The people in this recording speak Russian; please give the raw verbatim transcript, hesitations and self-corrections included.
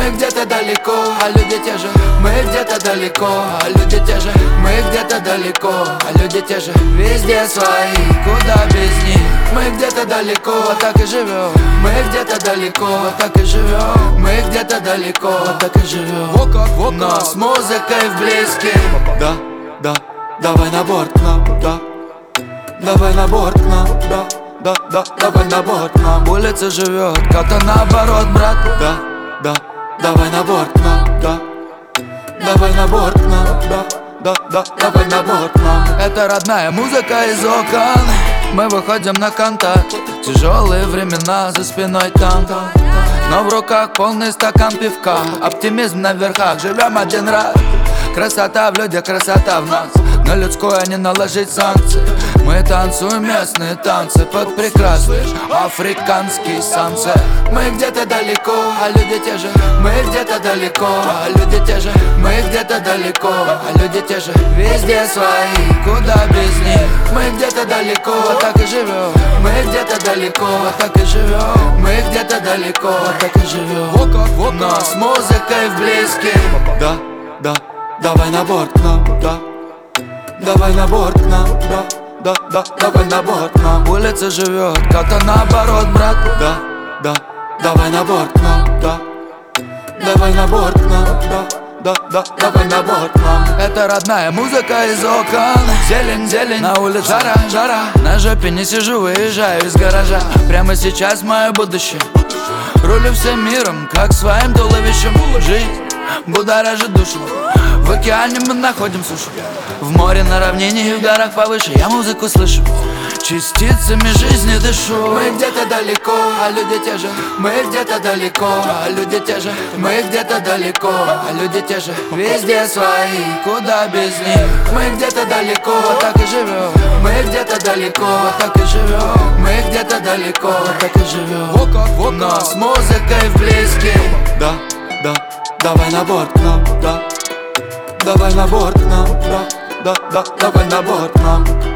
Мы где-то далеко, а люди те же. Мы где-то далеко, а люди те же. Мы где-то далеко, а люди те же. Везде свои, куда без них. Мы где-то далеко, вот так и живем. Мы где-то далеко, вот так и живем. Мы где-то далеко, вот так и живем. Но с музыкой в близких. Да, да, давай на борт к нам, да. Давай на борт к нам, да, да, да, давай на борт к нам. Улица живет, как-то наоборот, брат. Да, да, давай на борт к нам, да. Давай на борт к нам, да, да, да, давай на борт к нам. Это родная музыка из окон. Мы выходим на контакт. Тяжелые времена, за спиной танк, но в руках полный стакан пивка. Оптимизм на верхах, живем один раз. Красота в людях, красота в нас. На людское не наложить санкции. Мы танцуем местные танцы под прекрасный африканский сансет. Мы где-то далеко, а люди те же. Мы где-то далеко, а люди те же. Мы где-то далеко, а люди те же. Везде свои, куда без них. Мы где-то далеко, вот так и живем. Мы где-то далеко, вот так и живем. Мы где-то далеко, вот так и живем. Но с музыкой в близких. Да, да, давай на борт к нам, да. Давай на борт к нам, да, да, да, давай на борт к нам. Улица живет, как-то наоборот, брат. Да, да, давай на борт к нам, да. Давай на борт к нам, да, да, да, давай на борт к нам. Это родная музыка из окон. Зелень, зелень, на улице жара, жара. На жопе не сижу, выезжаю из гаража. Прямо сейчас мое будущее. Рулю всем миром, как своим туловищем. Жизнь будоражит душу. В океане мы находим сушу. В море, на равнине и в горах повыше я музыку слышу. Частицами жизни дышу. Мы где-то далеко, а люди те же. Мы где-то далеко, а люди те же. Мы где-то далеко, а люди те же. Везде свои, куда без них. Мы где-то далеко, вот так и живем. Мы где-то далеко, вот так и живем. Мы где-то далеко, вот так и живем. Но с музыкой в близких. Да, да, давай на борт к нам, да. Давай на борт к нам, да, да, да, давай на борт к нам.